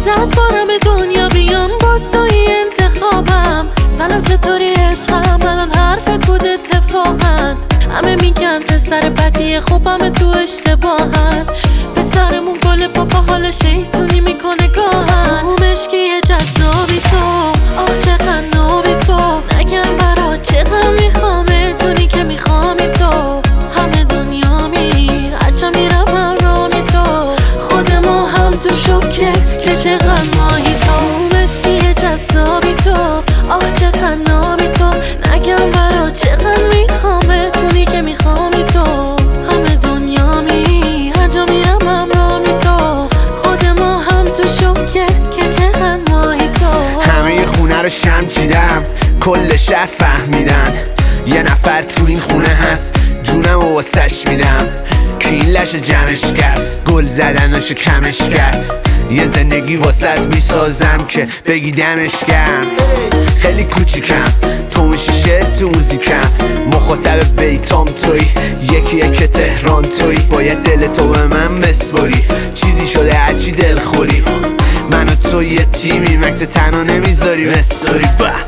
100 بارم به دنیا بیام باز توی انتخابم. سلام چطوری عشقم، الان حرفت بود اتفاقا. همه میگن پسر بدی خوبم تو اشتباهن. پسرمون گل پاپا حال شیطونی میکنه گاهن. مشکی جذابی تو، آخ چقدر نابی تو. نگم برا چقدر میخوامه دونی که میخوامی تو. همه دنیا می هرچه میرم همرامی تو. خود ما هم تو شکه که چقدر ماهی تو. مشکی جذابی تو، آخ چقدر نابی تو. نگم برا چقدر میخوامه دونی که میخوامی تو. همه دنیا می هر جا میرم همرامی تو. خود ما هم تو شکه که چقدر ماهی تو. همه خونه رو شم چیدم، کل شهر فهمیدن یه نفر تو این خونه هست، جونم و واسش میدم. کی این لشه جمعش کرد، گل زدناشو کمش کرد. یه زندگی واسط میسازم که بگی دمش گرم. خیلی کوچیکم، تو میشی شعر تو موزیکم. مخاطب بیتام توی، یکیه که تهران توی. باید دل تو به من بسپاری، چیزی شده هرچی دل خوری. من و تو یه تیمی، مکس تنها نمیذاری بساری.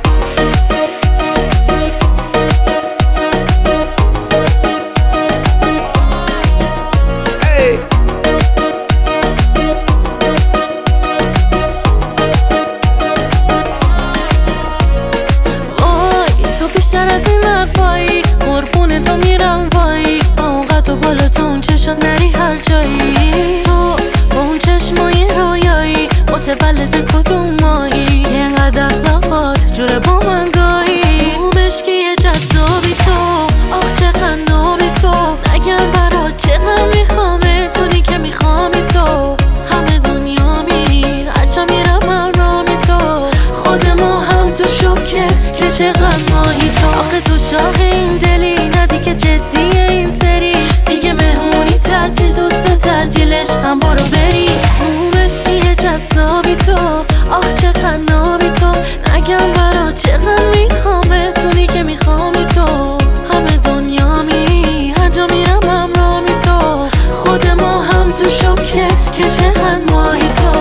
بیشتر از این حرفایی قربون تو میرم وایی. با اون قد و بالا تو اون چشات نری هر جایی. تو با اون چشمای رویایی متولد کدوم مایی. که اینقدر اخلاقات جوره با من گاهی. مشکی جذابی تو، آخ چقدر نابی تو. نگم برا چقدر میخوامه دونی که میخوامی تو. همه دنیا می هرچه میرم همرامی تو. خود ما هم تو شکه که چقدر ماهی تو. آخه تو شاق این دلی ندی که جدیه این سری. دیگه مهمونی تعطیل دوست تعطیل عشقم برو بری. مشکی جذابی تو، آخ چقدر نابی تو. نگم برا چقدر میخوامه دونی که میخوامی تو. همه دنیا می هر جا میرم همرامی تو. خود ما هم تو شکه که چقدر ماهی تو.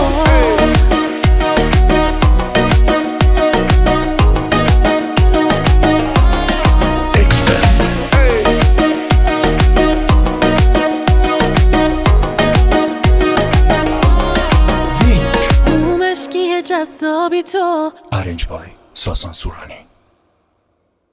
جذابی تو. Arrange by Sasan Surani.